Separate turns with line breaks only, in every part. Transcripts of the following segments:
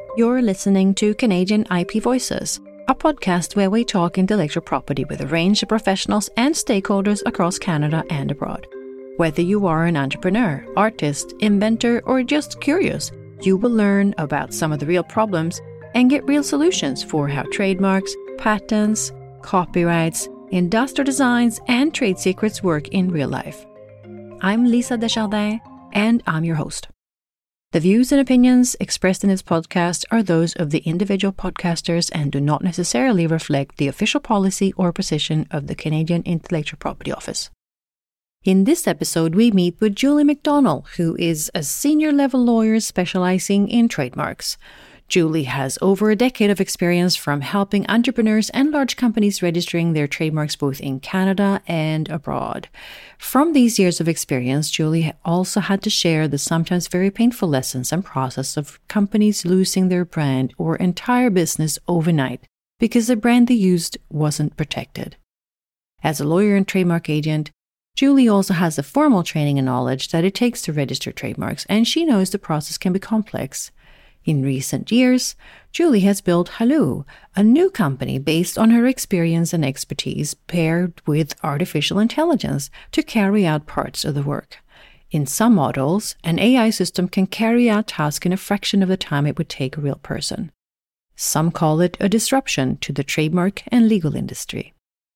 You're listening to Canadian IP Voices, a podcast where we talk intellectual property with a range of professionals and stakeholders across Canada and abroad. Whether you are an entrepreneur, artist, inventor, or just curious, you will learn about some of the real problems and get real solutions for how trademarks, patents, copyrights, industrial designs, and trade secrets work in real life. I'm Lisa Desjardins, and I'm your host. The views and opinions expressed in this podcast are those of the individual podcasters and do not necessarily reflect the official policy or position of the Canadian Intellectual Property Office. In this episode, we meet with Julie McDonald, who is a senior-level lawyer specializing in trademarks. Julie has over a decade of experience from helping entrepreneurs and large companies registering their trademarks both in Canada and abroad. From these years of experience, Julie also had to share the sometimes very painful lessons and process of companies losing their brand or entire business overnight because the brand they used wasn't protected. As a lawyer and trademark agent, Julie also has the formal training and knowledge that it takes to register trademarks, and she knows the process can be complex. In recent years, Julie has built Halloo, a new company based on her experience and expertise paired with artificial intelligence to carry out parts of the work. In some models, an AI system can carry out tasks in a fraction of the time it would take a real person. Some call it a disruption to the trademark and legal industry.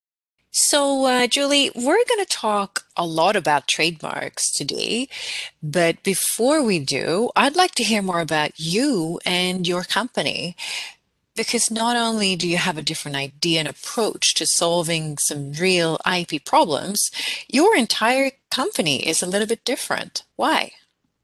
So, Julie, we're going to talk a lot about trademarks today, but before we do, I'd like to hear more about you and your company, because not only do you have a different idea and approach to solving some real IP problems, your entire company is a little bit different. Why?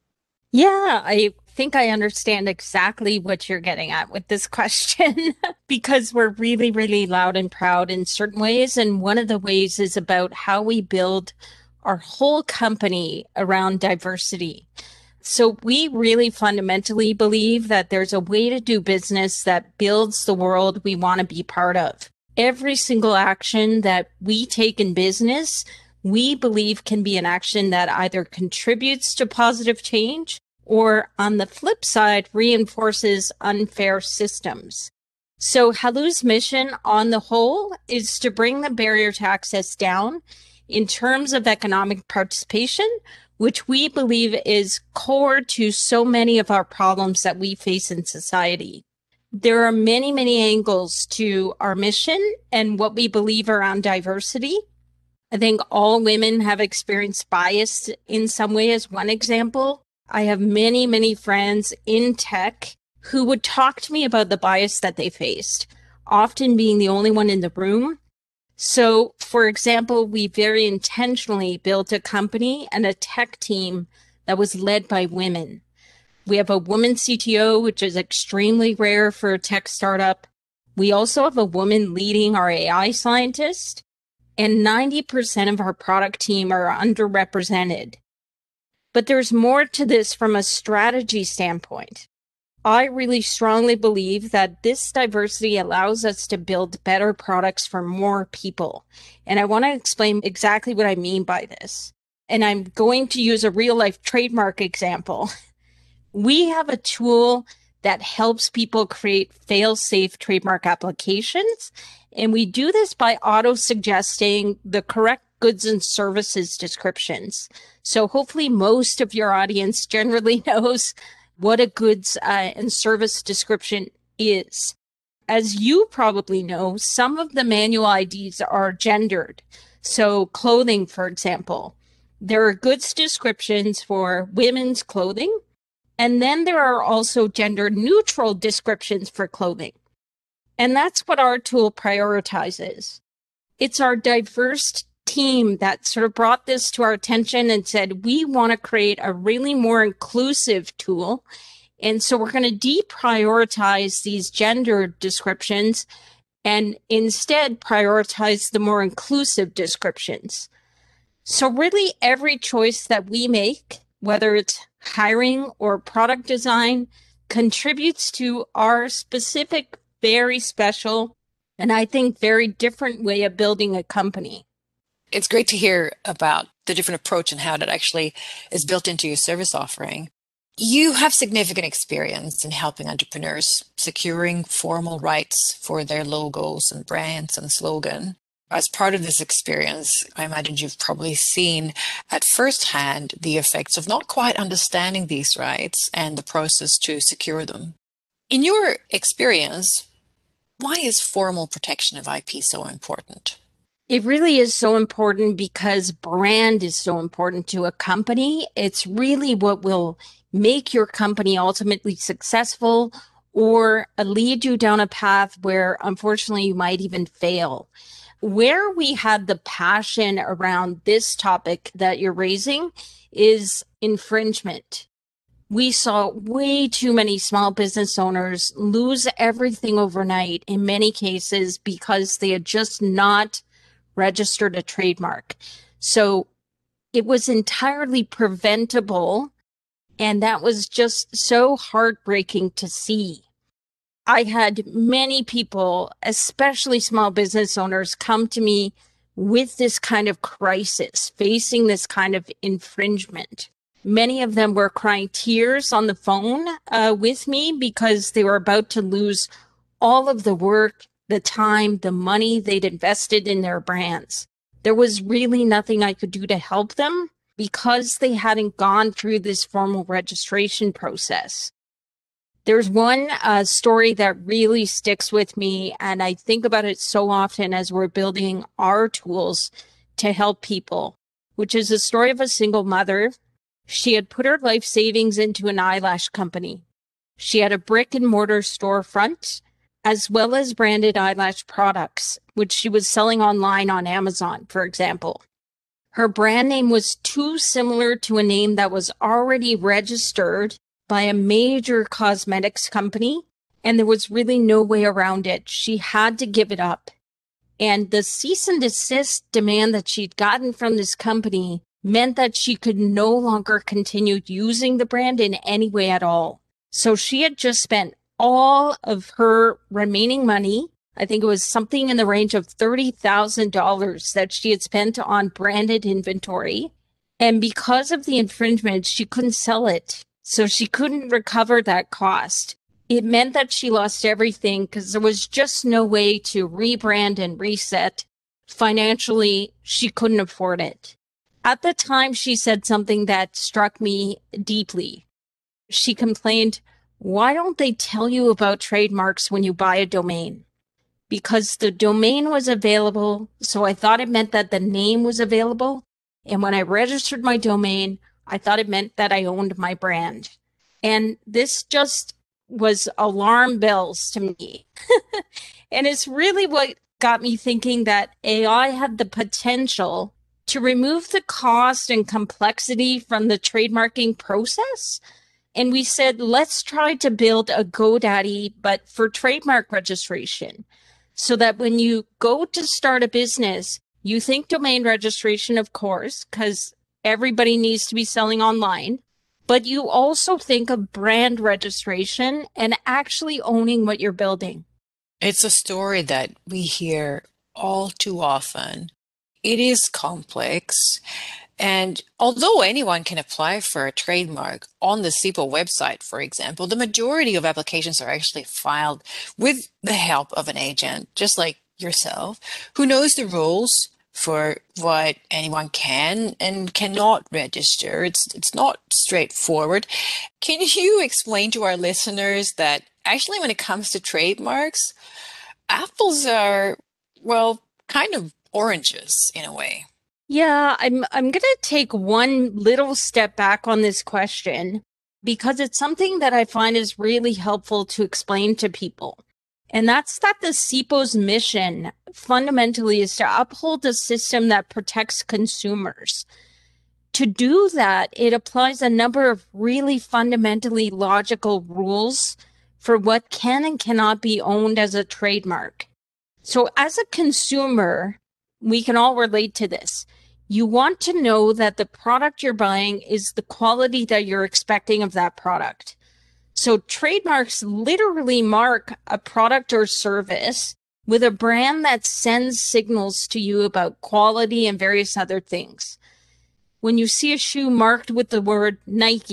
Yeah, I think I understand exactly what you're getting at with this question because we're really, really loud and proud in certain ways. And one of the ways is about how we build our whole company around diversity. So we really fundamentally believe that there's a way to do business that builds the world we want to be part of. Every single action that we take in business, we believe can be an action that either contributes to positive change or on the flip side, reinforces unfair systems. So Halloo's mission on the whole is to bring the barrier to access down in terms of economic participation, which we believe is core to so many of our problems that we face in society. There are many, many angles to our mission and what we believe around diversity. I think all women have experienced bias in some way as one example. I have many, many friends in tech who would talk to me about the bias that they faced, often being the only one in the room. So, for example, we very intentionally built a company and a tech team that was led by women. We have a woman CTO, which is extremely rare for a tech startup. We also have a woman leading our AI scientist, and 90% of our product team are underrepresented. But there's more to this from a strategy standpoint. I really strongly believe that this diversity allows us to build better products for more people. And I want to explain exactly what I mean by this. And I'm going to use a real life trademark example. We have a tool that helps people create fail-safe trademark applications. And we do this by auto-suggesting the correct goods and services descriptions. So hopefully most of your audience generally knows what a goods and service description is. As you probably know, some of the manual IDs are gendered. So clothing, for example, there are goods descriptions for women's clothing. And then there are also gender neutral descriptions for clothing. And that's what our tool prioritizes. It's our diverse team that sort of brought this to our attention and said, we want to create a really more inclusive tool. And so we're going to deprioritize these gender descriptions and instead prioritize the more inclusive descriptions. So really every choice that we make, whether it's hiring or product design, contributes to our specific, very special, and I think very different way of building a company.
It's great to hear about the different approach and how that actually is built into your service offering. You have significant experience in helping entrepreneurs securing formal rights for their logos and brands and slogan. As part of this experience, I imagine you've probably seen at firsthand the effects of not quite understanding these rights and the process to secure them. In your experience, why is formal protection of IP so important?
It really is so important because brand is so important to a company. It's really what will make your company ultimately successful or lead you down a path where unfortunately you might even fail. Where we had the passion around this topic that you're raising is infringement. We saw way too many small business owners lose everything overnight in many cases because they had just not registered a trademark. So it was entirely preventable. And that was just so heartbreaking to see. I had many people, especially small business owners, come to me with this kind of crisis, facing this kind of infringement. Many of them were crying tears on the phone with me because they were about to lose all of the work, the time, the money they'd invested in their brands. There was really nothing I could do to help them because they hadn't gone through this formal registration process. There's one story that really sticks with me, and I think about it so often as we're building our tools to help people, which is the story of a single mother. She had put her life savings into an eyelash company. She had a brick and mortar storefront, as well as branded eyelash products, which she was selling online on Amazon, for example. Her brand name was too similar to a name that was already registered by a major cosmetics company, and there was really no way around it. She had to give it up. And the cease and desist demand that she'd gotten from this company meant that she could no longer continue using the brand in any way at all. So she had just spent all of her remaining money. I think it was something in the range of $30,000 that she had spent on branded inventory. And because of the infringement, she couldn't sell it. So she couldn't recover that cost. It meant that she lost everything because there was just no way to rebrand and reset. Financially, she couldn't afford it. At the time, she said something that struck me deeply. She complained, "Why don't they tell you about trademarks when you buy a domain?" Because the domain was available, so I thought it meant that the name was available. And when I registered my domain, I thought it meant that I owned my brand. And this just was alarm bells to me. And it's really what got me thinking that AI had the potential to remove the cost and complexity from the trademarking process. And we said, let's try to build a GoDaddy, but for trademark registration, so that when you go to start a business, you think domain registration, of course, because everybody needs to be selling online, but you also think of brand registration and actually owning what you're building.
It's a story that we hear all too often. It is complex. And although anyone can apply for a trademark on the CIPO website, for example, the majority of applications are actually filed with the help of an agent, just like yourself, who knows the rules for what anyone can and cannot register. It's not straightforward. Can you explain to our listeners that actually when it comes to trademarks, apples are, well, kind of oranges in a way?
Yeah, I'm going to take one little step back on this question because it's something that I find is really helpful to explain to people. And that's that the CIPO's mission fundamentally is to uphold a system that protects consumers. To do that, it applies a number of really fundamentally logical rules for what can and cannot be owned as a trademark. So as a consumer, we can all relate to this. You want to know that the product you're buying is the quality that you're expecting of that product. So trademarks literally mark a product or service with a brand that sends signals to you about quality and various other things. When you see a shoe marked with the word Nike,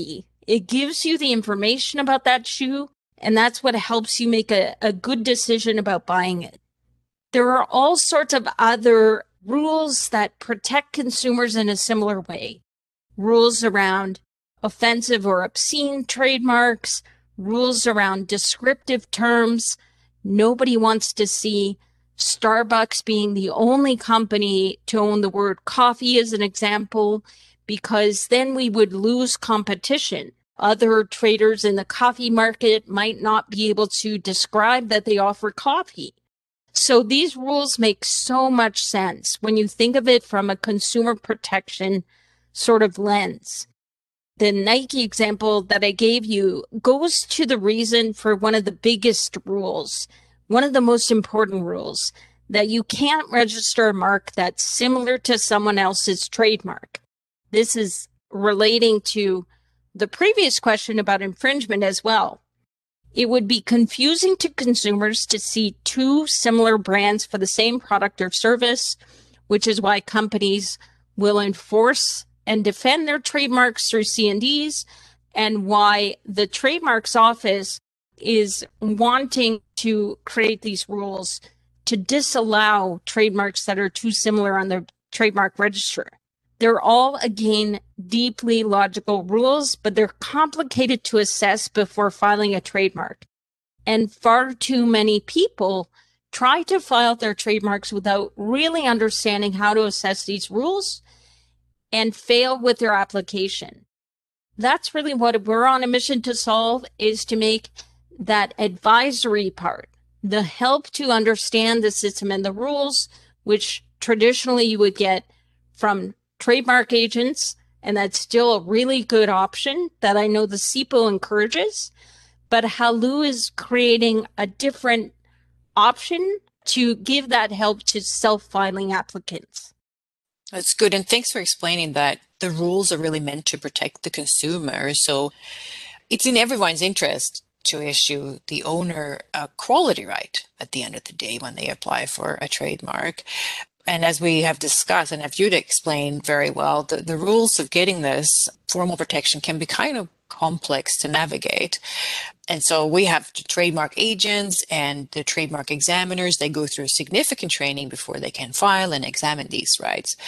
It gives you the information about that shoe, and that's what helps you make a good decision about buying it. There are all sorts of other rules that protect consumers in a similar way. Rules around offensive or obscene trademarks, rules around descriptive terms. Nobody wants to see Starbucks being the only company to own the word coffee, as an example, because then we would lose competition. Other traders in the coffee market might not be able to describe that they offer coffee. So these rules make so much sense when you think of it from a consumer protection sort of lens. The Nike example that I gave you goes to the reason for one of the biggest rules, one of the most important rules, that you can't register a mark that's similar to someone else's trademark. This is relating to the previous question about infringement as well. It would be confusing to consumers to see two similar brands for the same product or service, which is why companies will enforce and defend their trademarks through C&Ds, and why the Trademarks Office is wanting to create these rules to disallow trademarks that are too similar on the trademark register. They're all, again, deeply logical rules, but they're complicated to assess before filing a trademark. And far too many people try to file their trademarks without really understanding how to assess these rules and fail with their application. That's really what we're on a mission to solve, is to make that advisory part, the help to understand the system and the rules, which traditionally you would get from trademark agents, and that's still a really good option that I know the CIPO encourages. But Halloo is creating a different option to give that help to self-filing applicants.
That's good. And thanks for explaining that the rules are really meant to protect the consumer. So it's in everyone's interest to issue the owner a quality right at the end of the day when they apply for a trademark. And as we have discussed, and as you'd explained very well, the rules of getting this formal protection can be kind of complex to navigate. And so we have the trademark agents and the trademark examiners. They go through significant training before they can file and examine these rights.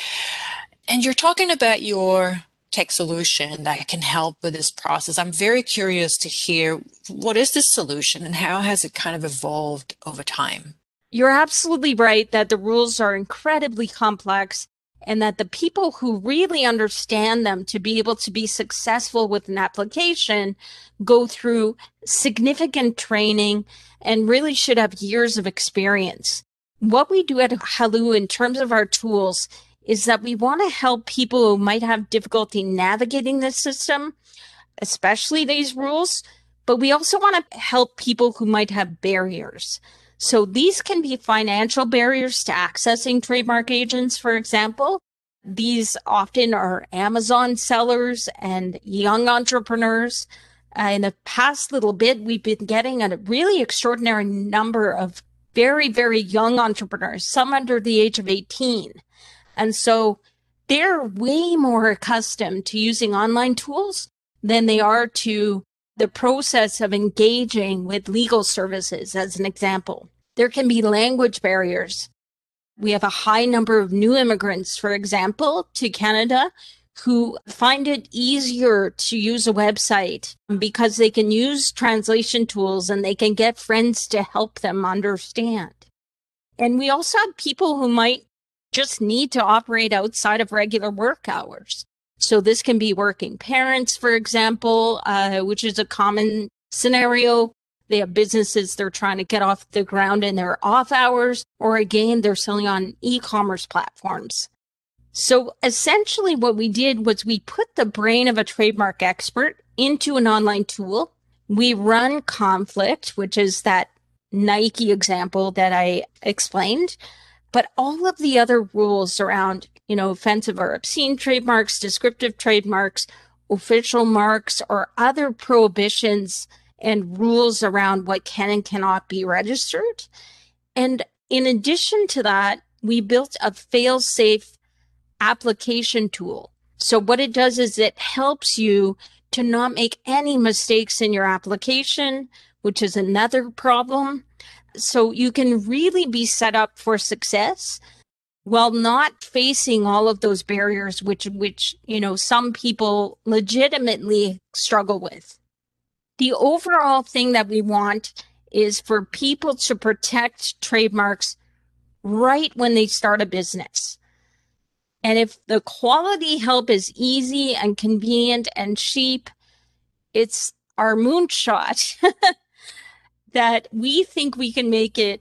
And you're talking about your tech solution that can help with this process. I'm very curious to hear, what is this solution and how has it kind of evolved over time?
You're absolutely right that the rules are incredibly complex, and that the people who really understand them to be able to be successful with an application go through significant training and really should have years of experience. What we do at Halloo in terms of our tools is that we want to help people who might have difficulty navigating the system, especially these rules, but we also want to help people who might have barriers. So these can be financial barriers to accessing trademark agents, for example. These often are Amazon sellers and young entrepreneurs. In the past little bit, we've been getting a really extraordinary number of very, very young entrepreneurs, some under the age of 18. And so they're way more accustomed to using online tools than they are to the process of engaging with legal services, as an example. There can be language barriers. We have a high number of new immigrants, for example, to Canada who find it easier to use a website because they can use translation tools and they can get friends to help them understand. And we also have people who might just need to operate outside of regular work hours. So this can be working parents, for example, which is a common scenario. They have businesses they're trying to get off the ground in their off hours, or again, they're selling on e-commerce platforms. So essentially what we did was we put the brain of a trademark expert into an online tool. We run Conflict, which is that Nike example that I explained, but all of the other rules around, offensive or obscene trademarks, descriptive trademarks, official marks, or other prohibitions and rules around what can and cannot be registered. And in addition to that, we built a fail-safe application tool. So what it does is it helps you to not make any mistakes in your application, which is another problem. So you can really be set up for success while not facing all of those barriers, which some people legitimately struggle with. The overall thing that we want is for people to protect trademarks right when they start a business. And if the quality help is easy and convenient and cheap, it's our moonshot that we think we can make it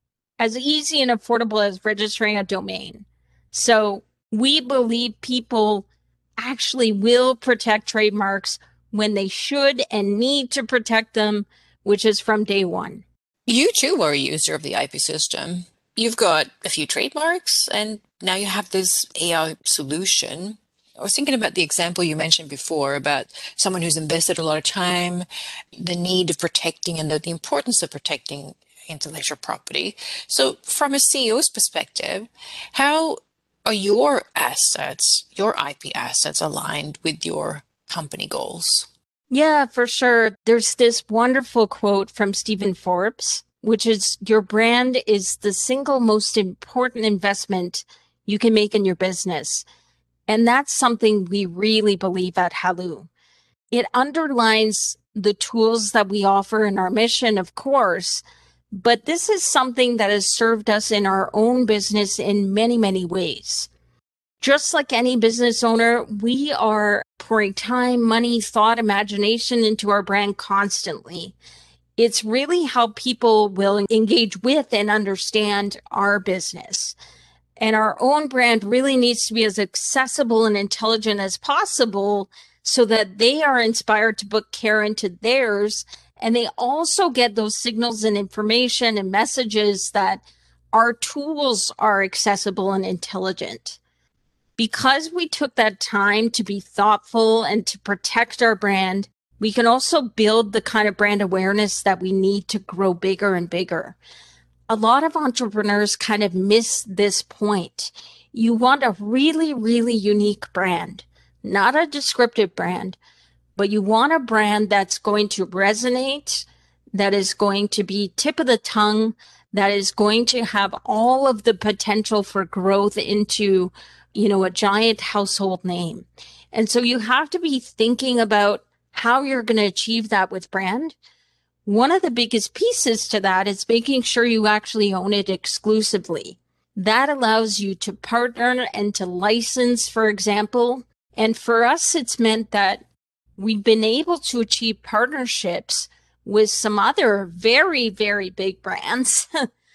as easy and affordable as registering a domain. So we believe people actually will protect trademarks when they should and need to protect them, which is from day one.
You too are a user of the IP system. You've got a few trademarks and now you have this AI solution. I was thinking about the example you mentioned before about someone who's invested a lot of time, the need of protecting and the importance of protecting intellectual property. So from a CEO's perspective, how are your assets, your IP assets aligned with your company goals?
Yeah, for sure. There's this wonderful quote from Stephen Forbes, which is, your brand is the single most important investment you can make in your business. And that's something we really believe at Halloo. It underlines the tools that we offer in our mission, of course, but this is something that has served us in our own business in many, many ways. Just like any business owner, we are pouring time, money, thought, imagination into our brand constantly. It's really how people will engage with and understand our business. And our own brand really needs to be as accessible and intelligent as possible so that they are inspired to put care into theirs. And they also get those signals and information and messages that our tools are accessible and intelligent. Because we took that time to be thoughtful and to protect our brand, we can also build the kind of brand awareness that we need to grow bigger and bigger. A lot of entrepreneurs kind of miss this point. You want a really, really unique brand, not a descriptive brand, but you want a brand that's going to resonate, that is going to be tip of the tongue, that is going to have all of the potential for growth into, a giant household name. And so you have to be thinking about how you're going to achieve that with brand. One of the biggest pieces to that is making sure you actually own it exclusively. That allows you to partner and to license, for example. And for us, it's meant that we've been able to achieve partnerships with some other very, very big brands,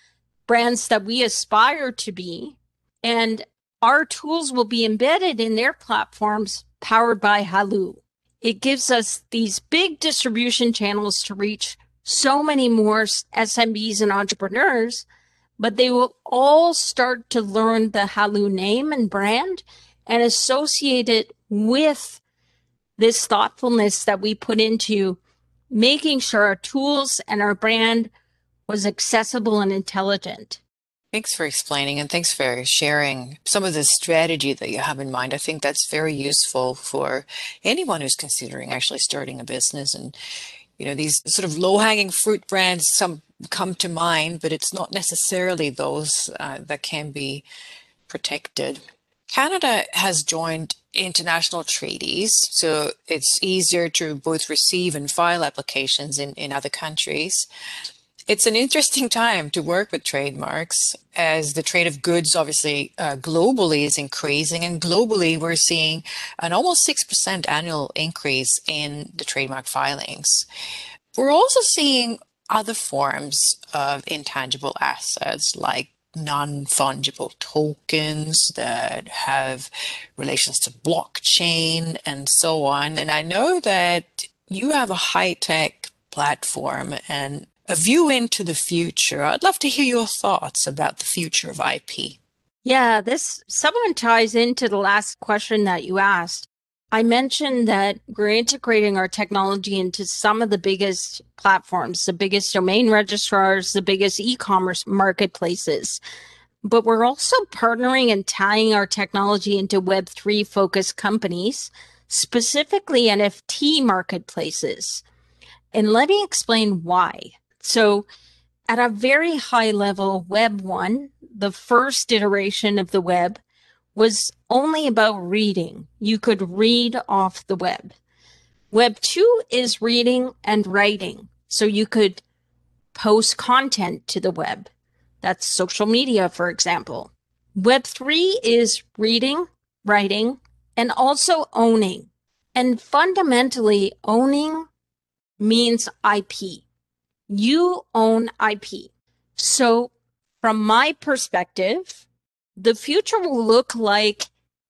brands that we aspire to be. And our tools will be embedded in their platforms powered by Halloo. It gives us these big distribution channels to reach so many more SMBs and entrepreneurs, but they will all start to learn the Halloo name and brand and associate it with this thoughtfulness that we put into making sure our tools and our brand was accessible and intelligent.
Thanks for explaining and thanks for sharing some of the strategy that you have in mind. I think that's very useful for anyone who's considering actually starting a business. And, these sort of low-hanging fruit brands, some come to mind, but it's not necessarily those that can be protected. Canada has joined international treaties, so it's easier to both receive and file applications in other countries. It's an interesting time to work with trademarks as the trade of goods obviously globally is increasing, and globally we're seeing an almost 6% annual increase in the trademark filings. We're also seeing other forms of intangible assets like non-fungible tokens that have relations to blockchain and so on. And I know that you have a high-tech platform and a view into the future. I'd love to hear your thoughts about the future of IP.
Yeah, this somewhat ties into the last question that you asked. I mentioned that we're integrating our technology into some of the biggest platforms, the biggest domain registrars, the biggest e-commerce marketplaces. But we're also partnering and tying our technology into Web3 focused companies specifically NFT marketplaces. And let me explain why. So at a very high level, Web 1, the first iteration of the web, was only about reading. You could read off the web. Web 2 is reading and writing. So you could post content to the web. That's social media, for example. Web 3 is reading, writing, and also owning. And fundamentally, owning means IP. You own IP. So from my perspective, the future will look like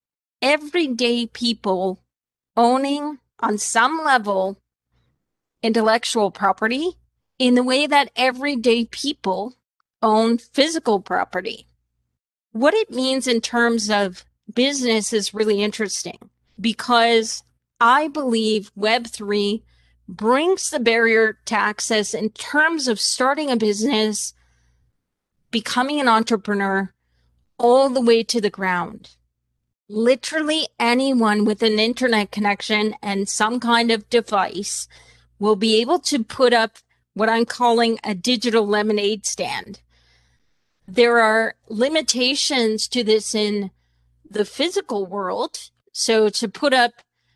everyday people owning on some level intellectual property in the way that everyday people own physical property. What it means in terms of business is really interesting because I believe Web3 brings the barrier to access in terms of starting a business, becoming an entrepreneur, all the way to the ground. Literally anyone with an internet connection and some kind of device will be able to put up what I'm calling a digital lemonade stand. There are limitations to this in the physical world. So to put up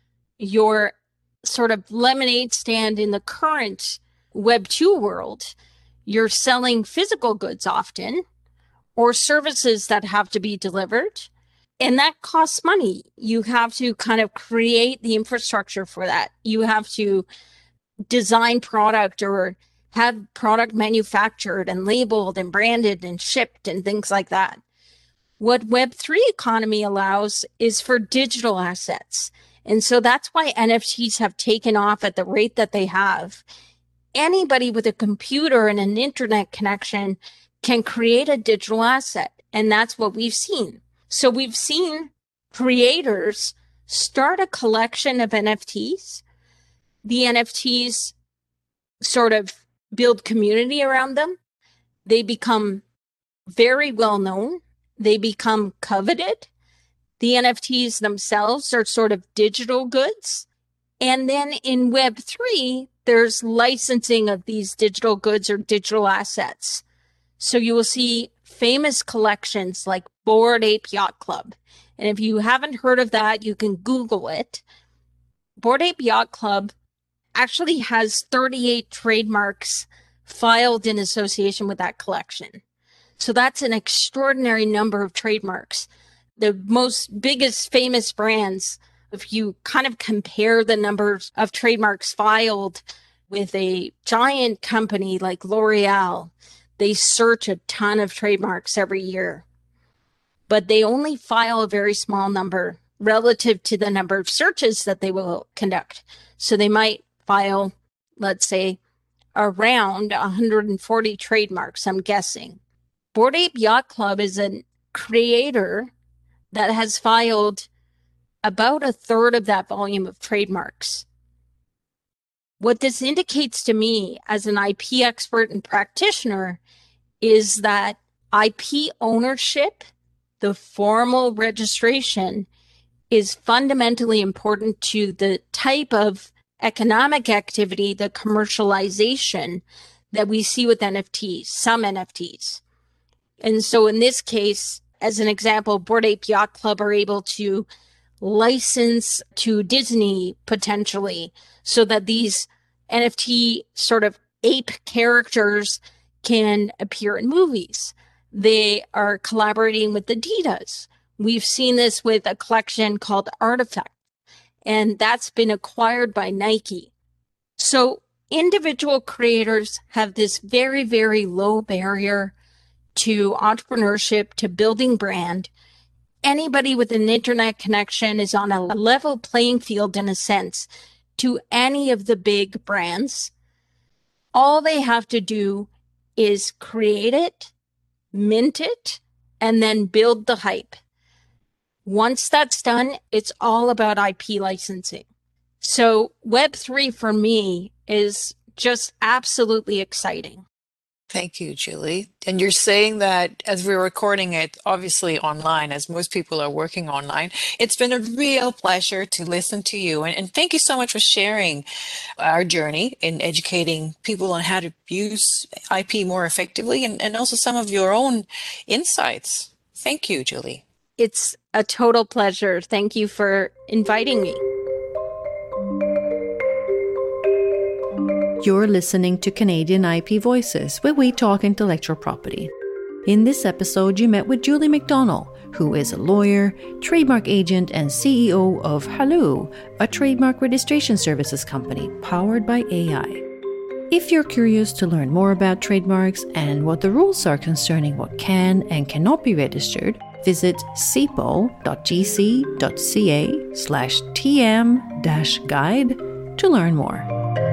your sort of lemonade stand in the current Web 2 world, you're selling physical goods often or services that have to be delivered. And that costs money. You have to kind of create the infrastructure for that. You have to design product or have product manufactured and labeled and branded and shipped and things like that. What Web3 economy allows is for digital assets. And so that's why NFTs have taken off at the rate that they have. Anybody with a computer and an internet connection can create a digital asset. And that's what we've seen. So we've seen creators start a collection of NFTs. The NFTs sort of build community around them. They become very well known. They become coveted. The NFTs themselves are sort of digital goods. And then in Web3, there's licensing of these digital goods or digital assets. So you will see famous collections like Bored Ape Yacht Club. And if you haven't heard of that, you can Google it. Bored Ape Yacht Club actually has 38 trademarks filed in association with that collection. So that's an extraordinary number of trademarks. The most biggest famous brands, if you kind of compare the numbers of trademarks filed with a giant company like L'Oreal, they search a ton of trademarks every year, but they only file a very small number relative to the number of searches that they will conduct. So they might file, let's say, around 140 trademarks, I'm guessing. Bored Ape Yacht Club is a creator that has filed about a third of that volume of trademarks. What this indicates to me as an IP expert and practitioner is that IP ownership, the formal registration, is fundamentally important to the type of economic activity, the commercialization that we see with NFTs, some NFTs. And so in this case, as an example, Bored Ape Yacht Club are able to license to Disney potentially so that these NFT sort of ape characters can appear in movies. They are collaborating with Adidas. We've seen this with a collection called Artifact, and that's been acquired by Nike. So individual creators have this very, very low barrier to entrepreneurship, to building brand. Anybody with an internet connection is on a level playing field in a sense to any of the big brands. All they have to do is create it, mint it, and then build the hype. Once that's done, it's all about IP licensing. So Web3 for me is just absolutely exciting.
Thank you, Julie. And you're saying that as we're recording it, obviously online, as most people are working online, it's been a real pleasure to listen to you. And thank you so much for sharing our journey in educating people on how to use IP more effectively and also some of your own insights. Thank you, Julie.
It's a total pleasure. Thank you for inviting me.
You're listening to Canadian IP Voices, where we talk intellectual property. In this episode, you met with Julie McDonald, who is a lawyer, trademark agent, and CEO of Halloo, a trademark registration services company powered by AI. If you're curious to learn more about trademarks and what the rules are concerning what can and cannot be registered, visit cipo.gc.ca/tm-guide to learn more.